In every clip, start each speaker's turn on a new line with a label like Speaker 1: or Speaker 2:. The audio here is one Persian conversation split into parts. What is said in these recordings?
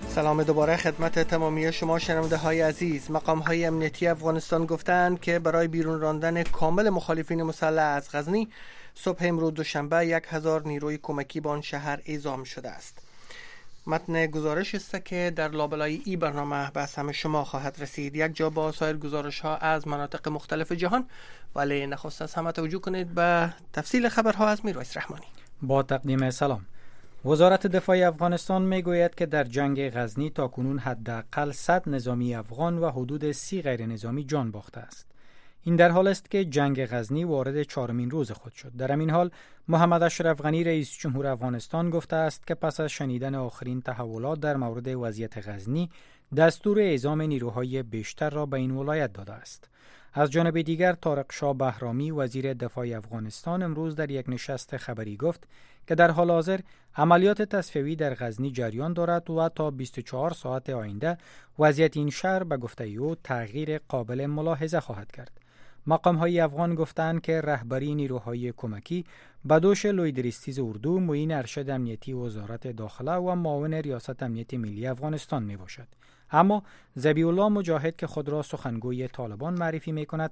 Speaker 1: سلام دوباره خدمت تمامی شما شنونده های عزیز. مقام های امنیتی افغانستان گفتند که برای بیرون راندن کامل مخالفین مسلح از غزنی صبح امروز دوشنبه 1000 نیروی کمکی به آن شهر اعزام شده است. متن گزارش است که در لابلای این برنامه به همه شما خواهد رسید، یک جا با سایر گزارش ها از مناطق مختلف جهان. ولی نخست از همه توجه کنید به تفصیل خبرها از میرویس رحمانی.
Speaker 2: با تقدیم سلام. وزارت دفاع افغانستان میگوید که در جنگ غزنی تاکنون حداقل 100 نظامی افغان و حدود 30 غیر نظامی جان باخته است. این در حال است که جنگ غزنی وارد 4مین روز خود شد. در همین حال محمد اشرف غنی رئیس جمهور افغانستان گفته است که پس از شنیدن آخرین تحولات در مورد وضعیت غزنی دستور اعزام نیروهای بیشتر را به این ولایت داده است. از جانب دیگر طارق شاه بهرامی وزیر دفاع افغانستان امروز در یک نشست خبری گفت که در حال حاضر عملیات تصفیه‌ای در غزنی جریان دارد و تا 24 ساعت آینده وضعیت این شهر به گفته او تغییر قابل ملاحظه خواهد کرد. مقام‌های افغان گفتند که رهبری نیروهای کمکی به دوش لویدریستیز اردو معین ارشد امنیتی وزارت داخله و معاون ریاست امنیت ملی افغانستان می باشد. اما ذبیح الله مجاهد که خود را سخنگوی طالبان معرفی می کند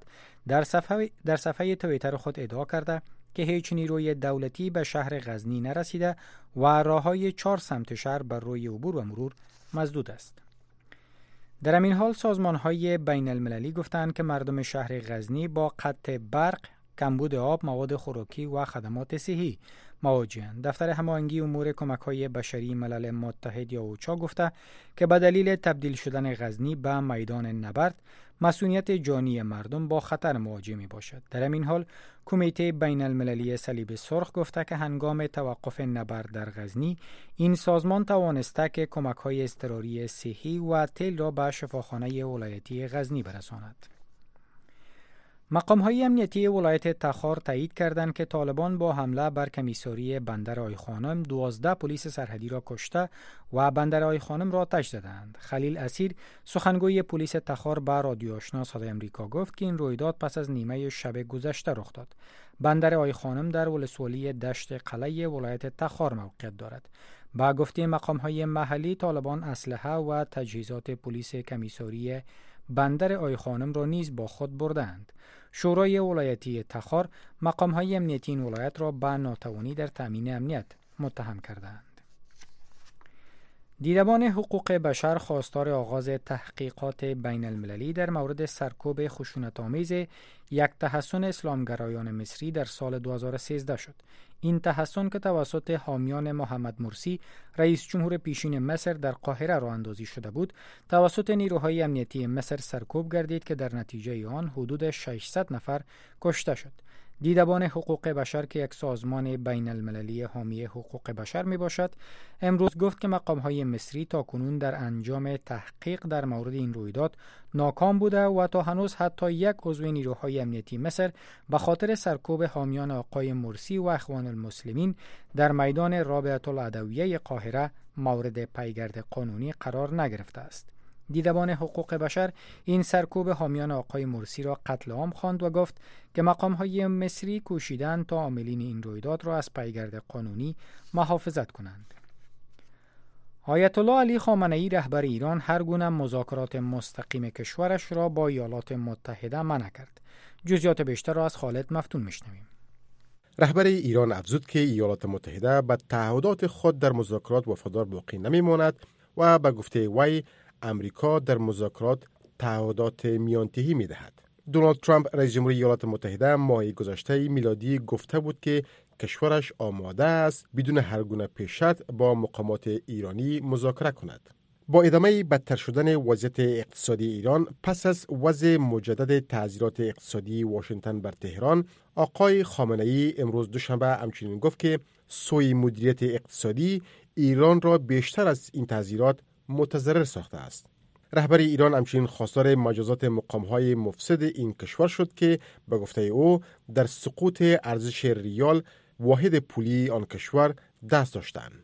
Speaker 2: در صفحه توییتر خود ادعا کرده که هیچ نیروی دولتی به شهر غزنی نرسیده و راههای 4 سمت شهر بر روی عبور و مرور مسدود است. در همین حال سازمان‌های بین المللی گفتند که مردم شهر غزنی با قطع برق، کمبود آب، مواد خوراکی و خدمات صحی مواجه‌اند. دفتر هماهنگی امور کمک‌های بشری ملل متحد یا اوچا گفته که به دلیل تبدیل شدن غزنی به میدان نبرد، مسئولیت جانی مردم با خطر مواجه می باشد. در همین حال کمیته بین المللی صلیب سرخ گفته که هنگام توقف نبرد در غزنی این سازمان توانسته که کمک‌های اضطراری صحی و تیل را به شفاخانه ولایتی غزنی برساند. مقام‌های امنیتی ولایت تخار تایید کردند که طالبان با حمله بر کمیساری بندر آی خانم 12 پلیس سرحدی را کشته و بندر آی خانم را آتش زدند. خلیل اسیر سخنگوی پلیس تخار به رادیو آشنا صدای آمریکا گفت که این رویداد پس از نیمه شب گذشته رخ داد. بندر آی خانم در ولسوالی دشت قلعه ولایت تخار موقعیت دارد. با گفته مقام‌های محلی طالبان اسلحه و تجهیزات پلیس کمیساری بندر آی خانم را نیز با خود بردند. شورای ولایتی تخار مقام‌های امنیتی این ولایت را به ناتوانی در تامین امنیت متهم کردند. دیدبان حقوق بشر خواستار آغاز تحقیقات بین المللی در مورد سرکوب خشونت‌آمیز یک تحصن اسلامگرایان مصری در سال 2013 شد. این تحصن که توسط حامیان محمد مرسی رئیس جمهور پیشین مصر در قاهره راه اندازی شده بود، توسط نیروهای امنیتی مصر سرکوب گردید که در نتیجه آن حدود 600 نفر کشته شد. دیدبان حقوق بشر که یک سازمان بین المللی حامی حقوق بشر می باشد، امروز گفت که مقام‌های مصری تاکنون در انجام تحقیق در مورد این رویداد ناکام بوده و تا هنوز حتی یک عضو نیروهای امنیتی مصر به خاطر سرکوب حامیان آقای مرسی و اخوان المسلمین در میدان رابعه العدویه قاهره مورد پیگرد قانونی قرار نگرفته است. دیدبان حقوق بشر این سرکوب حامیان آقای مرسی را قتل عام خواند و گفت که مقام‌های مصری کوشیدند تا عاملین این رویداد را از پیگرد قانونی محافظت کنند. آیت الله علی خامنه‌ای رهبر ایران هر گونه مذاکرات مستقیم کشورش را با ایالات متحده منع کرد. جزئیات بیشتر را از خالد مفتون میشنویم.
Speaker 3: رهبر ایران افزود که ایالات متحده به تعهدات خود در مذاکرات وفادار باقی نمی‌ماند و به گفته وی امریکا در مذاکرات تعهدات میانتهی می‌دهد. دونالد ترامپ رئیس جمهور ایالات متحده ماه گذشته میلادی گفته بود که کشورش آماده است بدون هر گونه پیش‌شرط با مقامات ایرانی مذاکره کند. با ادامه بدتر شدن وضعیت اقتصادی ایران پس از وضع مجدد تعزیرات اقتصادی واشنگتن بر تهران، آقای خامنه‌ای امروز دوشنبه همچنین گفت که سوی مدیریت اقتصادی ایران را بیشتر از این تعزیرات متضرر ساخته است. رهبر ایران همچنین خواستار مجازات مقام‌های مفسد این کشور شد که به گفته او در سقوط ارزش ریال واحد پولی آن کشور دست داشتند.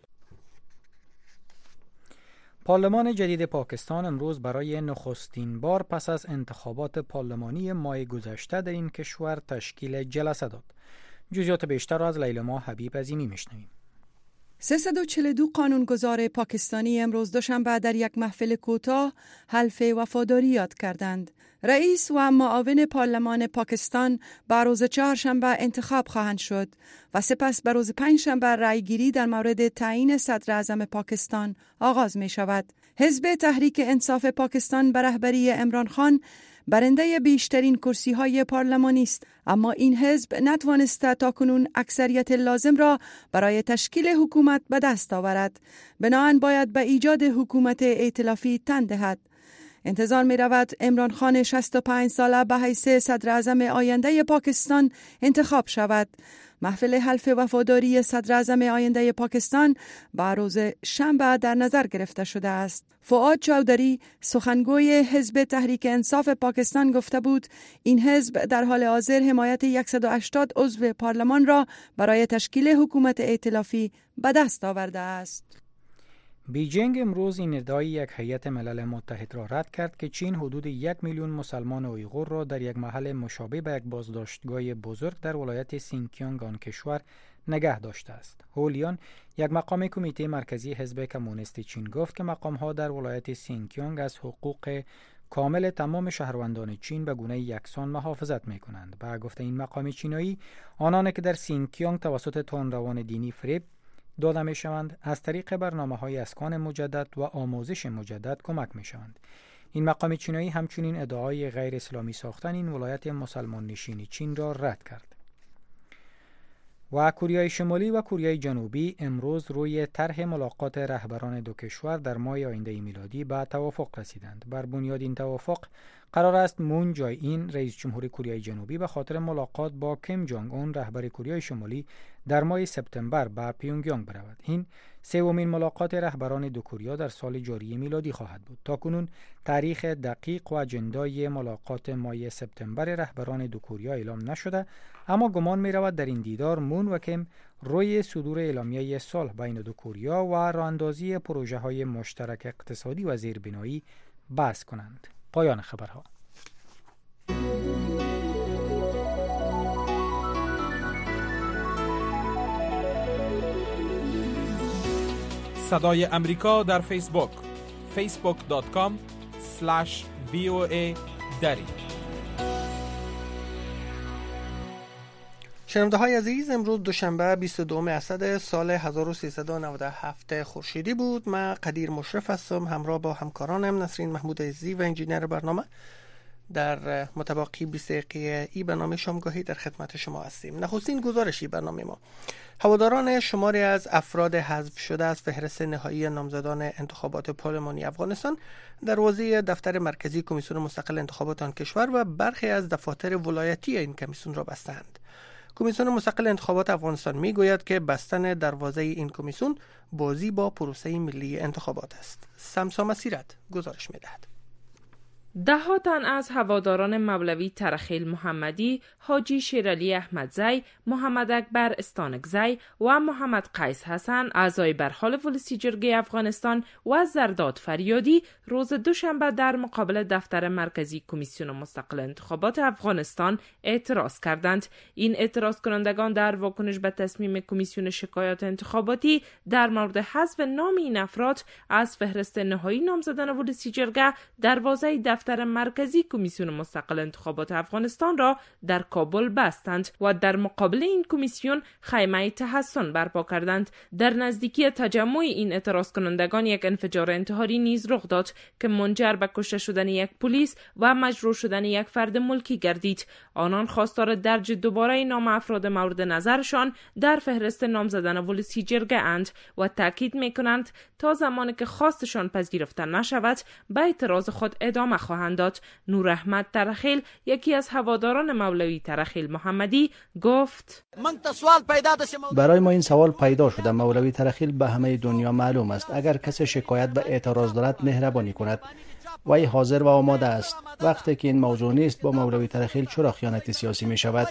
Speaker 2: پارلمان جدید پاکستان امروز برای نخستین بار پس از انتخابات پارلمانی ماه گذشته در این کشور تشکیل جلسه داد. جزئیات بیشتر را از لیلا حبیب عظیمی میشنویم.
Speaker 4: 342 قانونگذار پاکستانی امروز دوشنبه در یک محفل کوتاه حلف وفاداری یاد کردند. رئیس و معاون پارلمان پاکستان به روز چهارشنبه انتخاب خواهند شد و سپس به روز پنجشنبه رأیگیری در مورد تعیین صدر اعظم پاکستان آغاز می شود. حزب تحریک انصاف پاکستان به رهبری عمران خان برنده بیشترین کرسی‌های پارلمانی است، اما این حزب نتوانسته تاکنون اکثریت لازم را برای تشکیل حکومت به دست آورد. بنابراین باید به ایجاد حکومت ائتلافی تن دهد. انتظار می رود عمران خان 65 ساله به حیث صدر اعظم آینده پاکستان انتخاب شود. محفل حلف وفاداری صدر اعظم آینده پاکستان به روز شنبه در نظر گرفته شده است. فؤاد چودری سخنگوی حزب تحریک انصاف پاکستان گفته بود این حزب در حال حاضر حمایت 180 عضو پارلمان را برای تشکیل حکومت ائتلافی به دست آورده است.
Speaker 2: بیجینگ امروز این ادعای یک هیئت ملل متحد را رد کرد که چین حدود 1 میلیون مسلمان اویغور را در یک محل مشابه به یک بازداشتگاه بزرگ در ولایت سینکیانگ آن کشور نگه داشته است. هولیان، یک مقام کمیته مرکزی حزب کمونیست چین، گفت که مقام‌ها در ولایت سینکیانگ از حقوق کامل تمام شهروندان چین به گونه یکسان محافظت می‌کنند. با گفته این مقام چینایی، آنان که در سینکیانگ توسط تندروان دینی فریب داده می شوند از طریق برنامه‌های اسکان مجدد و آموزش مجدد کمک می شوند. این مقام چینایی همچنین ادعای غیر اسلامی ساختن این ولایت مسلمان نشین چین را رد کرد. و کره شمالی و کره جنوبی امروز روی طرح ملاقات رهبران دو کشور در ماه آینده میلادی به توافق رسیدند. بر بنیاد این توافق قرار است مون جای این رئیس جمهور کره جنوبی به خاطر ملاقات با کیم جونگ اون رهبر کره شمالی در ماه سپتامبر به پیونگیانگ برود. این سومین ملاقات رهبران دو کره در سال جاری میلادی خواهد بود. تاکنون تاریخ دقیق و اجندای ملاقات ماه سپتامبر رهبران دو کره اعلام نشده، اما گمان می رود در این دیدار مون و کیم روی صدور اعلامیه صلح بین دو کره و راهاندازی پروژه های مشترک اقتصادی و زیربنایی بحث کنند. پایان خبرها.
Speaker 5: صدای امریکا در فیسبوک facebook.com/VOA دری.
Speaker 1: شنونده های عزیز، امروز دوشنبه 22 اسد سال 1397 خورشیدی بود. من قدیر مشرف هستم همراه با همکارانم نسرین محمود عزیزی و انجینیر برنامه در متباقی 20 دقیقه ای برنامه شامگاهی در خدمت شما هستیم. نخستین گزارشی برنامه ما: هواداران شماری از افراد حذف شده از فهرست نهایی نامزدان انتخابات پارلمانی افغانستان دروازه دفتر مرکزی کمیسیون مستقل انتخابات آن کشور و برخی از دفاتر ولایتی این کمیسیون را بستند. کمیسیون مستقل انتخابات افغانستان میگوید که بستن دروازه این کمیسیون بازی با پروسه ملی انتخابات است. سمسا مسیرت گزارش میدهد.
Speaker 6: ده تن از هواداران مولوی ترخیل محمدی، حاجی شیرعلی احمدزی، محمد اکبر استانکزی و محمد قیس حسن اعضای برحال ولسی جرگه افغانستان و زرداد فریادی روز دوشنبه در مقابل دفتر مرکزی کمیسیون مستقل انتخابات افغانستان اعتراض کردند. این اعتراض کنندگان در واکنش به تصمیم کمیسیون شکایات انتخاباتی در مورد حذف نام این افراد از فهرست نهایی نامزدان ولسی جرگه دروازه دفتر مرکزی کمیسیون مستقل انتخابات افغانستان را در کابل بستند و در مقابل این کمیسیون خیمه تحصن برپا کردند. در نزدیکی تجمع این اعتراض کنندگان یک انفجار انتحاری نیز رخ داد که منجر به کشته شدن یک پلیس و مجروح شدن یک فرد ملکی گردید. آنان خواستار درج دوباره نام افراد مورد نظرشان در فهرست نامزدان ولسی جرگه اند و تاکید می‌کنند تا زمانی که خواستشان پذیرفته نشود به اعتراض خود ادامه خواهند داد. نور احمد ترخیل، یکی از هواداران مولوی ترخیل محمدی، گفت:
Speaker 7: برای ما این سوال پیدا شده. مولوی ترخیل به همه دنیا معلوم است. اگر کسی شکایت به اعتراض دارد مهربانی کند. وی حاضر و آماده است. وقتی که این موضوع نیست با مولوی ترخیل چرا خیانت سیاسی می شود؟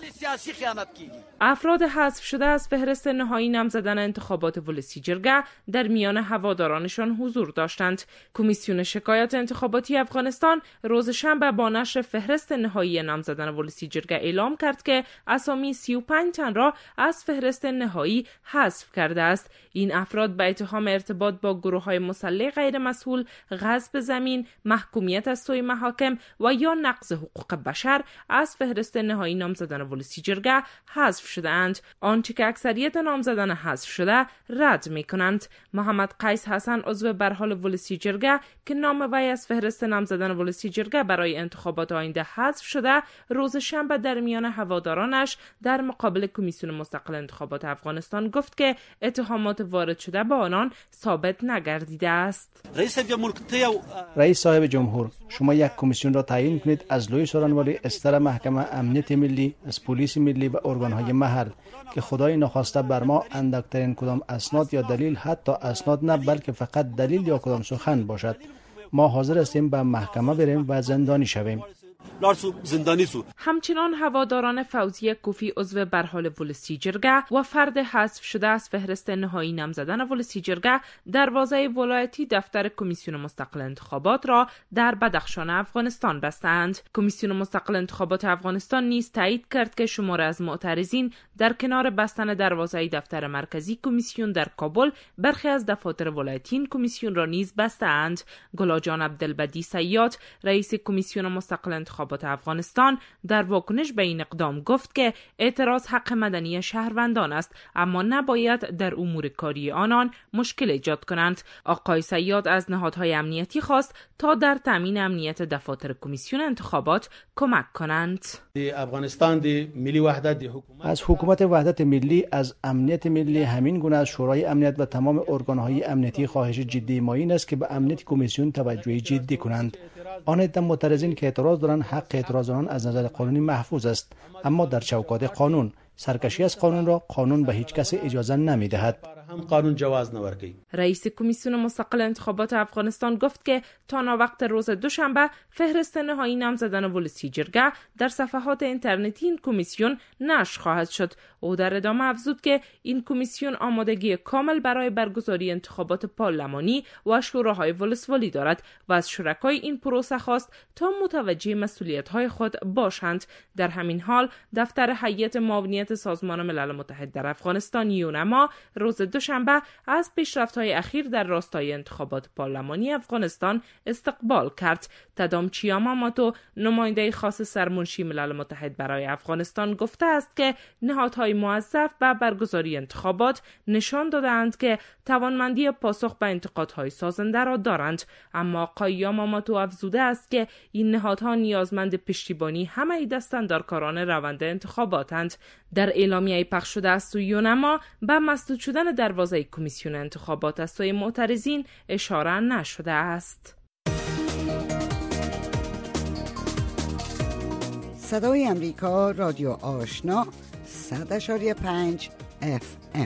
Speaker 6: افراد حذف شده از فهرست نهایی نامزدان انتخابات ولسی جرگه در میان هوادارانشان حضور داشتند. کمیسیون شکایات انتخاباتی افغانستان روز شنبه با نشر فهرست نهایی نامزدان ولسی جرگه اعلام کرد که اسامی 35 تن را از فهرست نهایی حذف کرده است. این افراد به اتهام ارتباط با گروه‌های مسلح غیر مسئول، غصب زمین، محکومیت از سوی محاکم و یا نقض حقوق بشر از فهرست نهایی نامزدان ولسی جرگه حذف شده‌اند. آنچه که اکثریت نامزدان حذف شده رد می‌کنند. محمد قیس حسن عضو برحال ولسی جرگه که نام وی از فهرست نامزدان ولسی جرگه برای انتخابات آینده حذف شده، روز شنبه در میان هوادارانش در مقابل کمیسیون مستقل انتخابات افغانستان گفت که اتهامات وارد شده با آنان ثابت نگردیده است.
Speaker 7: رئیس صاحب جمهور، شما یک کمیسیون را تعیین کنید از لوی سورانوالی، استر محکمه امنیت ملی، از پلیس ملی و ارگان‌های محل که خدای نخواسته بر ما اندکترین کدام اسناد یا دلیل، حتی اسناد نه بلکه فقط دلیل یا کدام سخن باشد، ما حاضر هستیم به محکمه بریم و زندانی شویم.
Speaker 6: همچنان هواداران فوزیه کوفی عضو برحال ولسی جرگه و فرد حذف شده از فهرست نهایی نامزدان ولسی جرگه دروازه ولایتی دفتر کمیسیون مستقل انتخابات را در بدخشان افغانستان بستند. کمیسیون مستقل انتخابات افغانستان نیز تایید کرد که شماره از معترضین در کنار بستن دروازه دفتر مرکزی کمیسیون در کابل برخی از دفاتر ولایتی این کمیسیون را نیز بستند. گلاجان عبدالبدی سیاد، رئیس کمیسیون مستقل انتخابات افغانستان، در واکنش به این اقدام گفت که اعتراض حق مدنی شهروندان است، اما نباید در امور کاری آنان مشکل ایجاد کنند. آقای سیاد از نهادهای امنیتی خواست تا در تامین امنیت دفاتر کمیسیون انتخابات کمک کنند.
Speaker 7: از حکومت وحدت ملی، از امنیت ملی، همین گونه از شورای امنیت و تمام ارگان‌های امنیتی خواهش جدی ما این است که به امنیت کمیسیون توجه جدی کنند. آن عده معترضین که اعتراض دارند، حق اعتراض آنان از نظر قانونی محفوظ است، اما در چوکات قانون. سرکشی از قانون را قانون به هیچ کس اجازه نمی‌دهد.
Speaker 6: رئیس کمیسیون مستقل انتخابات افغانستان گفت که تا وقت روز دوشنبه فهرست نهایی نامزدان ولسی جرگه در صفحات اینترنتی این کمیسیون نشر خواهد شد. او در ادامه افزود که این کمیسیون آمادگی کامل برای برگزاری انتخابات پارلمانی و شوراهای ولسوالی دارد و از شرکای این پروسه خواست تا متوجه مسئولیت‌های خود باشند. در همین حال دفتر هیئت معاونیت سازمان ملل متحد در افغانستان یونما روز دوشنبه از پیشرفت‌های اخیر در راستای انتخابات پارلمانی افغانستان استقبال کرد. تدامچی یاماماتو، نماینده خاص سرمنشی ملل متحد برای افغانستان، گفته است که نهادهای موظف به برگزاری انتخابات نشان دادند که توانمندی پاسخ به انتقادهای سازنده را دارند، اما آقای یاماماتو افزوده است که این نهادها نیازمند پشتیبانی همه دستاندارکاران روند انتخاباتند. در اعلامیه پخش شده از سوی یونما به مسدود شدن دروازه کمیسیون انتخابات از سوی معترضین اشاره نشده است.
Speaker 8: صدای امریکا، رادیو آشنا، 100.5 FM.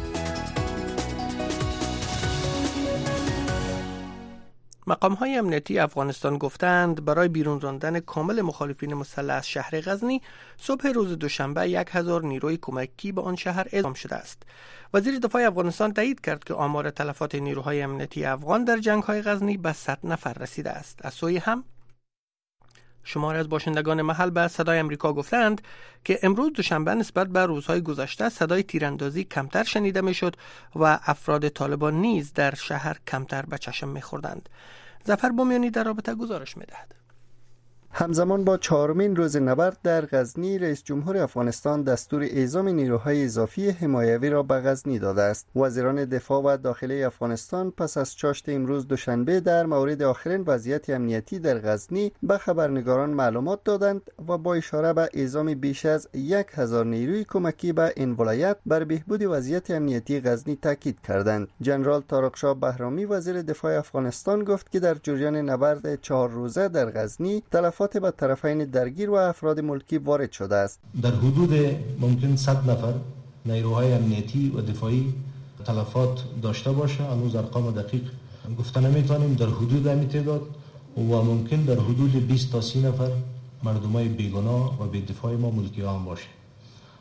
Speaker 1: مقام‌های امنیتی افغانستان گفتند برای بیرون راندن کامل مخالفین مسلح از شهر غزنی صبح روز دوشنبه 1000 نیروی کمکی به آن شهر اعزام شده است. وزیر دفاع افغانستان تایید کرد که آمار تلفات نیروهای امنیتی افغان در جنگ‌های غزنی به 100 نفر رسیده است. از سوی هم شماری از باشندگان محل به صدای امریکا گفتند که امروز دوشنبه نسبت به روزهای گذشته صدای تیراندازی کمتر شنیده میشد و افراد طالبان نیز در شهر کمتر به چشم می‌خوردند. ظفر بومیانی در رابطه گزارش می‌دهد.
Speaker 9: همزمان با 4مین روز نبرد در غزنی، رئیس جمهور افغانستان دستور اعزام نیروهای اضافی حمایوی را به غزنی داده است. وزیران دفاع و داخلی افغانستان پس از چاشت امروز دوشنبه در مورد آخرین وضعیت امنیتی در غزنی به خبرنگاران معلومات دادند و با اشاره به اعزام بیش از 1000 نیروی کمکی به این ولایت بر بهبود وضعیت امنیتی غزنی تاکید کردند. جنرال طارق‌شاه بهرامی وزیر دفاع افغانستان گفت که در جریان نبرد 4 روزه در غزنی تلفات به طرفین درگیر و افراد ملکی وارد شده است.
Speaker 10: در حدود ممکن 100 نفر نیروهای امنیتی و دفاعی تلفات داشته باشه. هنوز ارقام دقیق گفته نمیتونیم، در حدود همین تعداد و ممکن در حدود 20 تا 30 نفر مردمای بیگناه و بی‌دفاع ما ملکی هم باشه.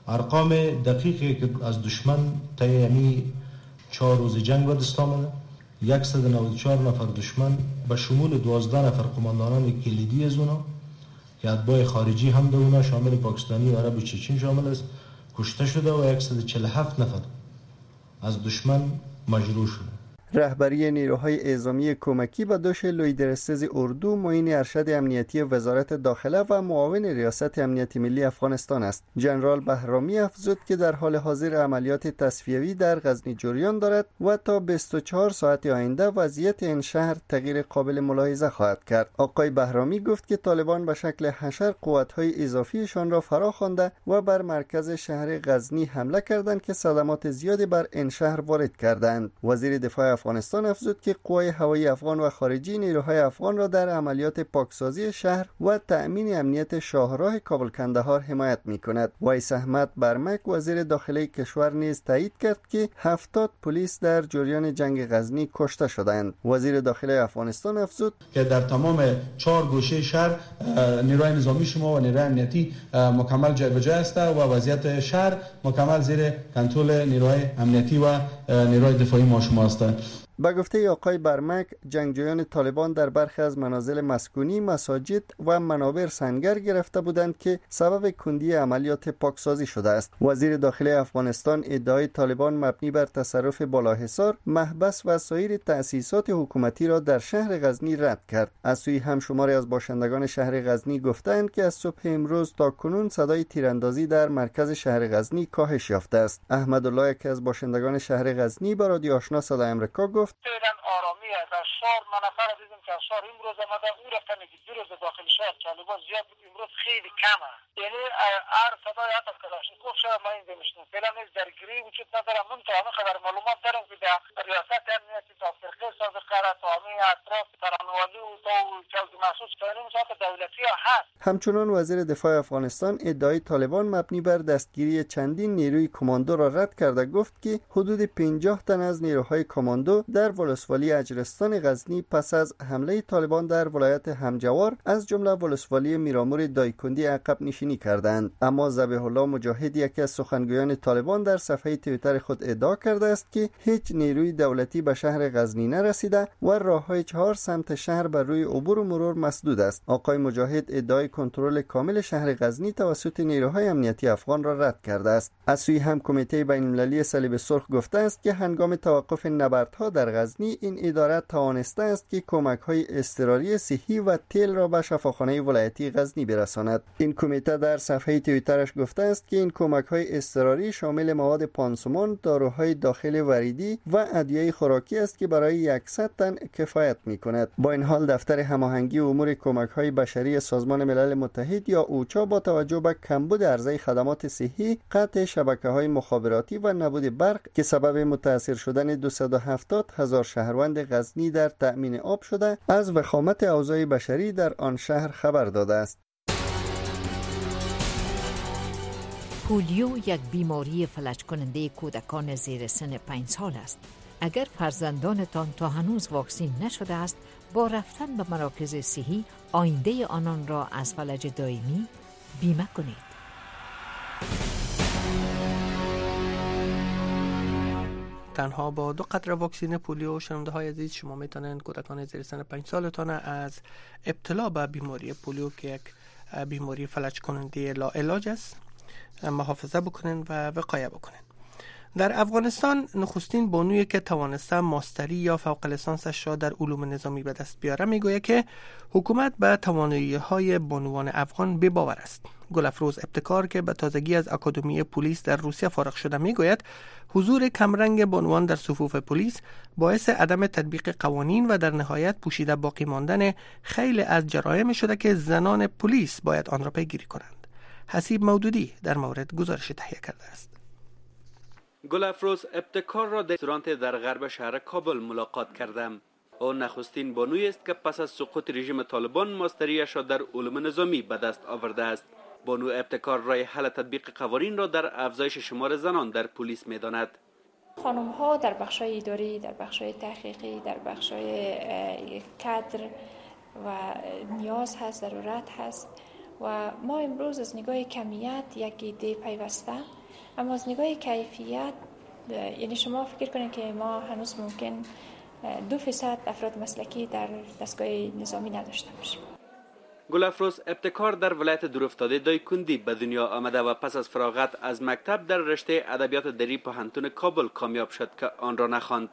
Speaker 10: ارقام دقیقی که از دشمن طی 4 روز جنگ به دست آمده 194 نفر دشمن به شمول 12 نفر قماندانان کلیدی از اونا که اتباع خارجی هم در اونا شامل پاکستانی و عرب چچن شامل است کشته شده و 147 نفر از دشمن مجروح شده.
Speaker 9: رهبری نیروهای اعزامی کمکی به دوش لویدرستز اردو معین ارشد امنیتی وزارت داخله و معاون ریاست امنیت ملی افغانستان است. ژنرال بهرامی افزود که در حال حاضر عملیات تصفیوی در غزنی جریان دارد و تا 24 ساعت آینده وضعیت این شهر تغییر قابل ملاحظه خواهد کرد. آقای بهرامی گفت که طالبان به شکل حشر قوت‌های اضافیشان را فرا خوانده و بر مرکز شهر غزنی حمله کردند که صدمات زیادی بر این شهر وارد کردند. وزیر دفاع افغانستان افزود که قوای هوایی افغان و خارجی نیروهای افغان را در عملیات پاکسازی شهر و تأمین امنیت شاهراه کابل کندهار حمایت می‌کند. ویس احمد برمک وزیر داخلی کشور نیز تایید کرد که 70 پلیس در جریان جنگ غزنی کشته شدند. وزیر داخلی افغانستان افزود
Speaker 11: که در تمام 4 گوشه شهر نیروهای نظامی شما و نیروهای امنیتی مکمل جای به جای است و وضعیت شهر مکمل زیر کنترل نیروهای امنیتی و نیروهای دفاعی ما شما است.
Speaker 9: با گفته آقای برمک، جنگجویان طالبان در برخی از منازل مسکونی، مساجد و منابر سنگر گرفته بودند که سبب کندی عملیات پاکسازی شده است. وزیر داخلی افغانستان ادعای طالبان مبنی بر تصرف بالاحصار، محبس و سایر تأسیسات حکومتی را در شهر غزنی رد کرد. از سوی هم شماری از باشندگان شهر غزنی گفتند که از صبح امروز تا کنون صدای تیراندازی در مرکز شهر غزنی کاهش یافته است. احمدالله یکی از باشندگان شهر غزنی با رادیو آشنا صدای آمریکا گفت
Speaker 12: فعلا آرامی است. از شهر من نفر دیدم که از شهر امروز آمده او رفتن که 2 روز داخل شهر طالبان زیاد بود، امروز خیلی کمه. یعنی هر صدای حتی کلاشینکوف شهر ما اینجا میشنم. فعلا از درگیری وجود نداره. من تا همه خبر معلومات دارم که در ریاست امنیتی تا فرقه سابقه را تا همین اطراف ترانوالی و تا جوز محسوس کنیم ساعت دولتی ها هست.
Speaker 9: همچنان وزیر دفاع افغانستان ادعای طالبان مبنی بر دستگیری چندین نیروی کماندو را رد کرده گفت که حدود 50 تن از نیروهای کماندو در ولسوالی اجرستان غزنی پس از حمله طالبان در ولایت همجوار از جمله ولسوالی میرامور دایکندی عقب نشینی کردند. اما ذبیح الله مجاهد یکی از سخنگویان طالبان در صفحه توییتر خود ادعا کرده است که هیچ نیروی دولتی به شهر غزنی نرسیده و راههای 4 سمت شهر بر روی عبور و مرور مسدود است. آقای مجاهد ادعای کنترل کامل شهر غزنی توسط نیروهای امنیتی افغان را رد کرده است. از سوی هم کمیته بین‌المللی صلیب سرخ گفته است که هنگام توقف نبردها در غزنی این اداره توانسته است که کمک‌های اضطراری صحی و تیل را به شفاخانه ولایتی غزنی برساند. این کمیته در صفحه توییترش گفته است که این کمک‌های اضطراری شامل مواد پانسمان، داروهای داخل وریدی و ادویه خوراکی است که برای 100 تن کفایت می‌کند. با این حال دفتر هماهنگی امور کمک‌های بشری سازمان ملل متحد یا اوچا با توجه به کمبود عرضه خدمات صحی، قطع شبکه‌های مخابراتی و نبود برق که سبب متاثر شدن 270,000 شهروند غزنی در تأمین آب شده، از وخامت اوضاع بشری در آن شهر خبر داده است.
Speaker 13: پولیو یک بیماری فلج کننده کودکان زیر سن 5 سال است. اگر فرزندانتان تا هنوز واکسین نشده است، با رفتن به مراکز صحی آینده آنان را از فلج دائمی بیمه کنید.
Speaker 1: تنها با 2 قطره واکسین پولیو شنونده های عزیز شما میتونید کودکان زیر سن 5 سالتان از ابتلا به بیماری پولیو که یک بیماری فلج کننده لا علاج است محافظت بکنین و وقایه بکنین. در افغانستان نخستین بانویی که توانسته ماستری یا فوق لیسانسش را در علوم نظامی به دست بیاره میگوید که حکومت به توانایی‌های بانوان افغان بی‌باور است. گلافروز ابتکار که به تازگی از اکادمی پلیس در روسیه فارغ شده میگوید حضور کمرنگ بانوان در صفوف پلیس باعث عدم تطبیق قوانین و در نهایت پوشیده باقی ماندن خیلی از جرایم شده که زنان پلیس باید آن را پیگیری کنند. حسیب مودودی در مورد گزارش تهیه کرده است.
Speaker 14: گلافروز ابتکار را در رستوران در غرب شهر کابل ملاقات کردم. او نخستین بانویی است که پس از سقوط رژیم طالبان ماستریش را در علوم نظامی به دست آورده است. بانو ابتکار راه حل تطبیق قوانین را در افزایش شمار زنان در پلیس می‌داند.
Speaker 15: خانم ها در بخش‌های اداری، در بخش‌های تحقیقی، در بخش‌های کادر و نیاز هست، ضرورت هست و ما امروز از نگاه کمیت یک ایده پیوسته، اما از نگاه کیفیت، یعنی شما فکر کنید که ما هنوز ممکن 2% افراد مسلکی در دستگاه نظامی نداشته باشیم.
Speaker 14: گل افروز ابتکار در ولایت دورافتاده دایکندی به دنیا آمده و پس از فراغت از مکتب در رشته ادبیات دری پوهنتون کابل کامیاب شد که آن را نخواند.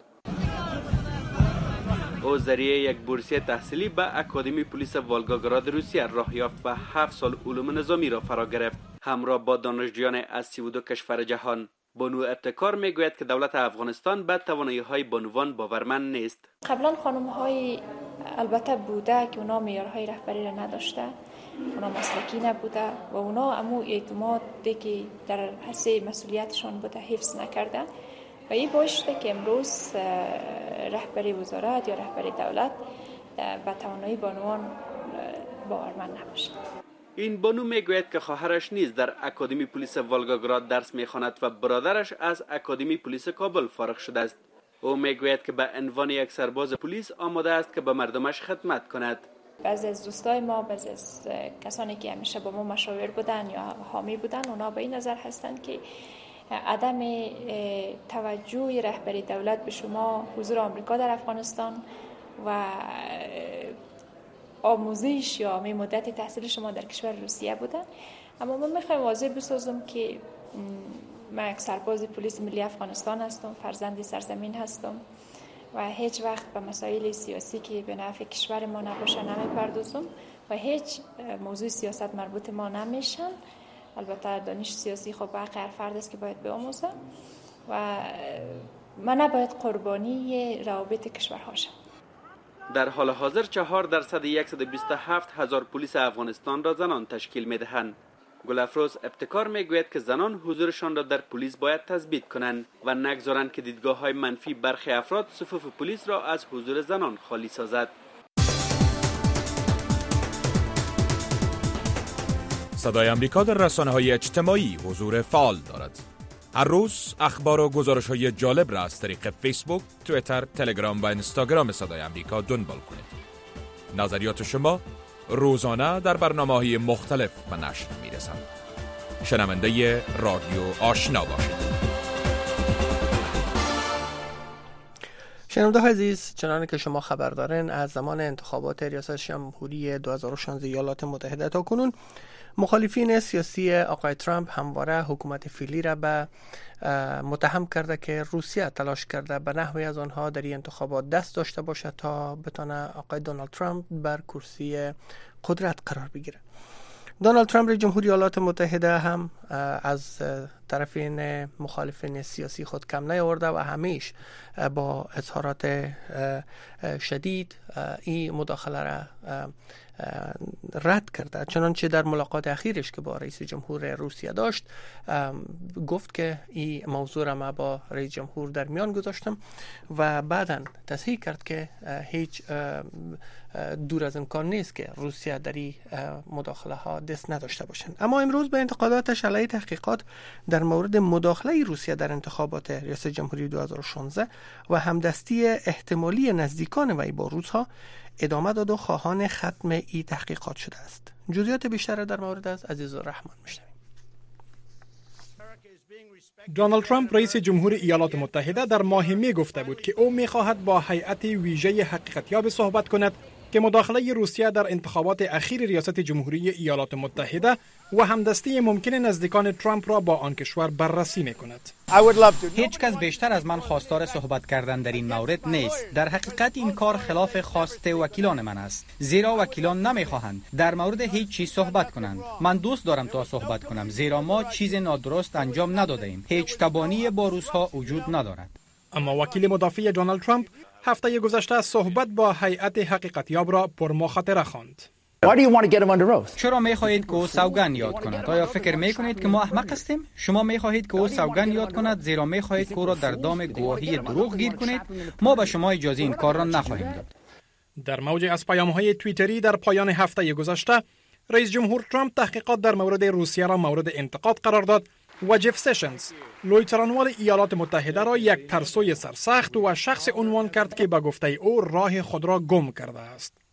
Speaker 14: او ذریعه یک بورسیه تحصیلی به اکادمی پلیس والگاگراد روسیه راه یافت و 7 سال علوم نظامی را فرا گرفت همراه با دانشجویان از 32 کشور جهان. بانو ابتکار میگوید که دولت افغانستان به توانایی‌های بانوان باورمند نیست.
Speaker 15: قبلا خانم‌های البته بوده که اونا معیارهای رهبری را نداشته، اونا مسلکی نبوده و اونا امو اعتمادی که در حصه مسئولیتشان بوده حفظ نکرده و این باعث شده که امروز رهبری وزارت یا رهبری دولت به توانایی بانوان باورمند نباشه.
Speaker 14: این بانو میگوید که خواهرش نیز در اکادمی پلیس والگاگراد درس میخواند و برادرش از اکادمی پلیس کابل فارغ شده است. او میگوید که به عنوان یک سرباز پلیس آماده است که به مردمش خدمت کند.
Speaker 15: بعضی از دوستای ما، بعضی از کسانی که همیشه با ما مشاور بودن یا حامی بودن، اونا به این نظر هستند که عدم توجه رهبری دولت به شما حضور آمریکا در افغانستان و آموزش یا مدت تحصیل شما در کشور روسیه بوده. اما من میخوایم واضح بسازم که من یک سرباز پلیس ملی افغانستان هستم، فرزند سرزمین هستم و هیچ وقت به مسائل سیاسی که به نفع کشور ما نباشه نمیپردازم و هیچ موضوع سیاست مربوط ما نمیشن. البته دانش سیاسی خب حق هر فرد است که باید بیاموزه و من نباید قربانی روابط کشورها شم.
Speaker 14: در حال حاضر 4% 127,000 پلیس افغانستان را زنان تشکیل می‌دهند. گل افروز ابتکار میگوید که زنان حضورشان را در پلیس باید تثبیت کنند و نگذارند که دیدگاه‌های منفی برخی افراد صفوف پلیس را از حضور زنان خالی سازد.
Speaker 16: صدای آمریکا در رسانه‌های اجتماعی حضور فعال دارد. هر روز اخبار و گزارش‌های جالب را از طریق فیسبوک، توییتر، تلگرام و اینستاگرام صدای آمریکا دنبال کنید. نظریات شما روزانه در برنامه‌های مختلف به نشر می‌رسند. شنونده رادیو آشنا باشید.
Speaker 1: شنونده‌های عزیز، چنانه که شما خبر دارین، از زمان انتخابات ریاست جمهوری 2016 ایالات متحده تا کنون مخالفین سیاسی آقای ترامپ همواره حکومت فعلی را به متهم کرده که روسیه تلاش کرده به نحوی از آنها در این انتخابات دست داشته باشد تا بتانه آقای دونالد ترامپ بر کرسی قدرت قرار بگیره. دونالد ترامپ رئیس جمهوری ایالات متحده هم از طرفین مخالفین سیاسی خود کم نیاورده و همیشه با اظهارات شدید این مداخله را رد کرده. چنانچه در ملاقات اخیرش که با رئیس جمهور روسیه داشت گفت که این موضوع را ما با رئیس جمهور در میان گذاشتم و بعداً تصحیح کرد که هیچ دور از امکان نیست که روسیه در این مداخله ها دست نداشته باشند. اما امروز به انتقاداتش علیه تحقیقات در مورد مداخله روسیه در انتخابات ریاست جمهوری 2016 و همدستی احتمالی نزدیکان وی با روس‌ها ادامه داد و خواهان ختم این تحقیقات شده است. جزئیات بیشتر در مورد از عزیزالرحمن میشنویم.
Speaker 17: دونالد ترامپ رئیس جمهور ایالات متحده در ماه می گفته بود که او می‌خواهد با هیئت ویژه حقیقتیاب صحبت کند که مداخله روسیه در انتخابات اخیر ریاست جمهوری ایالات متحده و همدستی ممکن نزدیکان ترامپ را با آن کشور بررسی می‌کند.
Speaker 2: هیچ کس بیشتر از من خواستار صحبت کردن در این مورد نیست. در حقیقت این کار خلاف خواست وکیلان من است، زیرا وکیلان نمیخواهند در مورد هیچ چیز صحبت کنند. من دوست دارم تا صحبت کنم، زیرا ما چیز نادرست انجام نداده ایم. هیچ تبانی با روس‌ها وجود ندارد.
Speaker 17: اما وکیل مدافع دونالد ترامپ هفته گذشته صحبت با هیئت حقیقتیاب را پرمخاطره خواند.
Speaker 2: چرا می‌خواهید که او سوگند یاد کند؟ آیا فکر می‌کنید که ما احمق هستیم؟ شما می‌خواهید که او سوگند یاد کند زیرا می‌خواهید که او را در دام گواهی دروغ گیر کنید؟ ما به شما اجازه این کار را نخواهیم داد.
Speaker 17: در موج از پیام‌های توییتری در پایان هفته گذشته، رئیس جمهور ترامپ تحقیقات در مورد روسیه را مورد انتقاد قرار داد و جف سشنز، لویترانوال ایالات متحده را یک ترسوی سرسخت و شخص عنوان کرد که به گفته او راه خود را گم کرده است.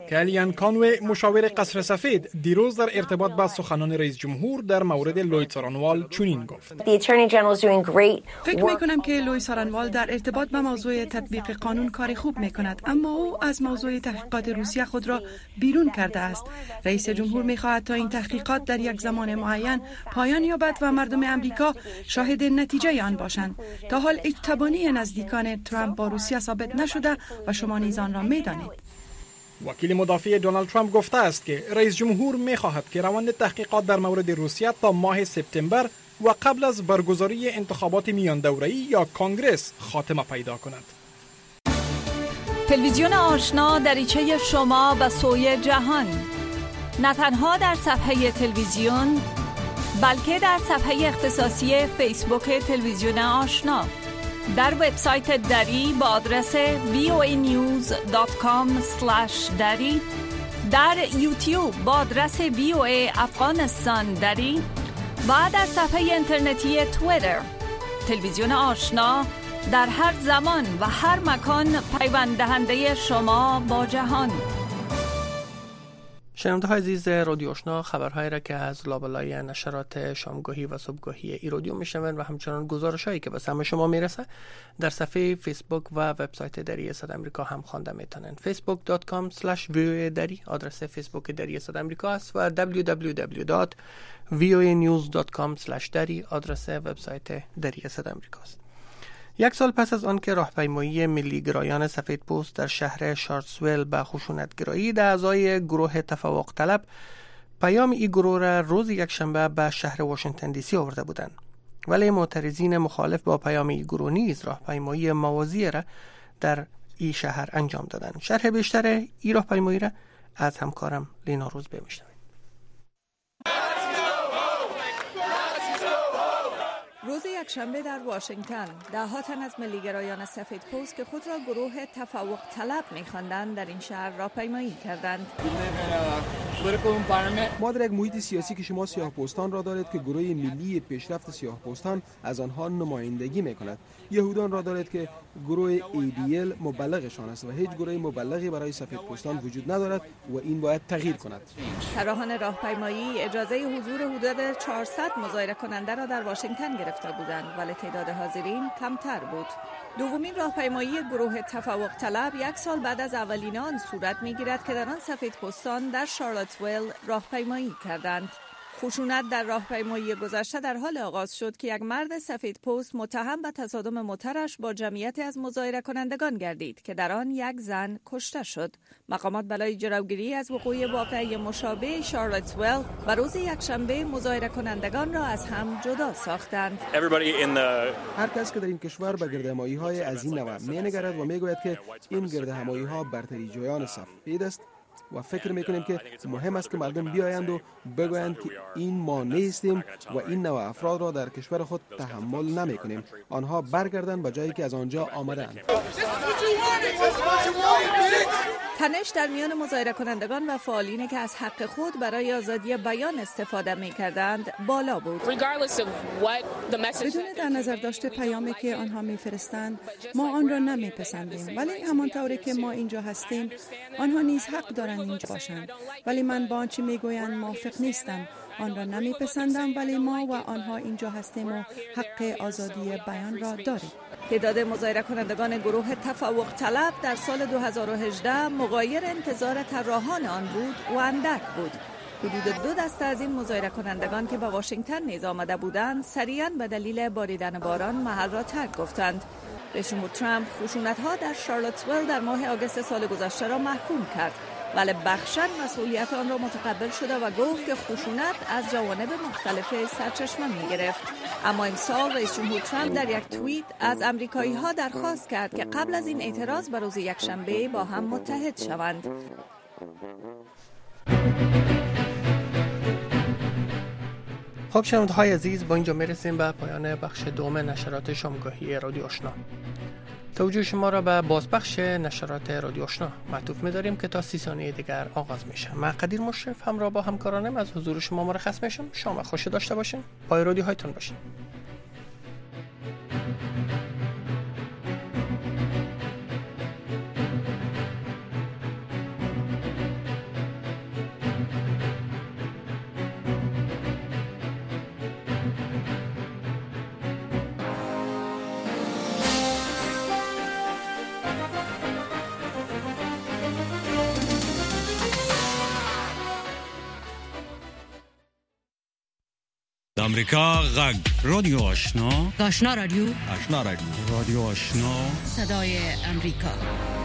Speaker 17: کالیان کانوی مشاور قصر سفید دیروز در ارتباط با سخنان رئیس جمهور در مورد لوید سارانوال چنین گفت:
Speaker 4: فکر میکنم که لوید سارانوال در ارتباط با موضوع تطبیق قانون کار خوب میکند، اما او از موضوع تحقیقات روسیه خود را بیرون کرده است. رئیس جمهور میخواهد تا این تحقیقات در یک زمان معین پایان یابد و مردم امریکا شاهد نتیجه آن باشند. تا حال هیچ تبانی نزدیکان ترامپ با روسیه ثابت نشده و شما نیز آن را میدانید.
Speaker 17: وکیل مدافع دونالد ترامپ گفته است که رئیس جمهور می‌خواهد که روند تحقیقات در مورد روسیه تا ماه سپتامبر و قبل از برگزاری انتخابات میان دوره‌ای یا کنگره خاتمه پیدا کند.
Speaker 18: تلویزیون آشنا دریچه شما به سوی جهان، نه تنها در صفحه تلویزیون بلکه در صفحه اختصاصی فیسبوک تلویزیون آشنا، در وبسایت دری با آدرس voanews.com/dari، در یوتیوب با آدرس VOA افغانستان دری و در صفحه اینترنتی توییتر. تلویزیون آشنا در هر زمان و هر مکان پیوند دهنده شما با جهان.
Speaker 1: شنونده های عزیز رادیو آشنا، خبرهایی را که از لابلای نشرات شامگاهی و صبحگاهی ای رادیو میشنوند و همچنان گزارش‌هایی که به سمع شما میرسه در صفحه فیسبوک و وبسایت دری صد آمریکا هم خوانده میتونن. facebook.com/voa دری آدرس فیسبوک دری صد آمریکا است و www.voanews.com/دری آدرس وبسایت دری صد آمریکا است. یک سال پس از آن که راهپیمایی ملی‌گرایان سفیدپوست در شهر شارلوتسویل به خشونت‌گرایی در اعضای گروه تفوق طلب پیام این گروه را روز یکشنبه به شهر واشنگتن دی سی آورده بودند، ولی معترضین مخالف با پیام این گروه نیز راهپیمایی موازی را در این شهر انجام دادند. شرح بیشتر این راهپیمایی را از همکارم لینا روز بشنوید.
Speaker 18: روز یکشنبه در واشنگتن ده‌ها تن از ملی‌گرایان سفیدپوست که خود را گروه تفوق طلب می‌خواندند در این شهر راهپیمایی کردند.
Speaker 19: ما در یک محیط سیاسی که شما سیاه‌پوستان را دارید که گروه ملی پیشرفت سیاه‌پوستان از آنها نمایندگی می‌کند. یهودان را دارید که گروه ADL مبلغشان است و هیچ گروه مبلغی برای سفیدپوستان وجود ندارد و این باید تغییر کند.
Speaker 18: طراحان راهپیمایی اجازه حضور حدود 400 مظاهره کننده را در واشنگتن گرفته بودند، ولی تعداد حاضرین کمتر بود. دومین راهپیمایی گروه تفوق طلب یک سال بعد از اولین آن صورت می‌گیرد که در آن سفیدپوستان در شارلوتسویل راهپیمایی کردند. خشونت در راهپیمایی گذشته در حال آغاز شد که یک مرد سفیدپوست متهم به تصادم موترش با جمعیتی از مظاهره کنندگان گردید که در آن یک زن کشته شد. مقامات برای جلوگیری از وقوع واقعه مشابه شارلوتسویل و روز یکشنبه مظاهره کنندگان را از هم جدا ساختند.
Speaker 19: هر کس که در این کشور به گردهمایی‌های از این نوع می‌نگرد و می‌گوید که این گردهمایی‌ها برتری جویان سفید است و فکر میکنیم که مهم است که مردم بیایند و بگویند که این ما نیستیم و این نوع افراد را در کشور خود تحمل نمیکنیم. آنها برگردند به جایی که از آنجا آمدند.
Speaker 18: تنش در میان مظاهره کنندگان و فعالینی که از حق خود برای آزادی بیان استفاده می‌کردند بالا بود.
Speaker 4: بدون در نظر داشته پیامی که آنها می‌فرستند ما آن را نمی‌پسندیم، ولی همانطوری که ما اینجا هستیم آنها نیز حق دارند اینجا باشند، ولی من با آنچه می‌گویند موافق نیستم. آن را نمی‌پسندم، ولی ما و آنها اینجا هستیم و حق آزادی بیان را داریم.
Speaker 18: تعداد مظاهره کنندگان گروه تفوق طلب در سال 2018 مغایر انتظار طراحان آن بود و اندک بود. حدود 2 دسته از این مظاهره کنندگان که به واشنگتن نیز آمده بودند سریعاً به دلیل باریدن باران محل را ترک گفتند. رئیس جمهور ترامپ خشونت‌ها در شارلوتسویل در ماه آگوست سال گذشته را محکوم کرد، ولی بخشاً مسئولیت آن را متقبل شده و گفت که خشونت از جوانب مختلف سرچشمه می‌گرفت. اما امسال رئیس جمهور ترامپ در یک توییت از امریکایی‌ها درخواست کرد که قبل از این اعتراض به روز یکشنبه با هم متحد شوند.
Speaker 1: خب شنونده‌های عزیز، با اینجا میرسیم به پایان بخش دوم نشرات شامگاهی رادیو آشنا. توجه شما را به بازپخش نشرات رادیو آشنا معطوف می‌داریم که تا 30 ثانیه دیگر آغاز میشه. من قدیر مشرف همراه با همکارانم از حضور شما مرخص میشم. شما خوش داشته باشین. پای رادیوهایتون باشین.
Speaker 20: امریکا غږ رادیو آشنا
Speaker 21: آشنا رادیو
Speaker 20: رادیو آشنا
Speaker 21: صدای امریکا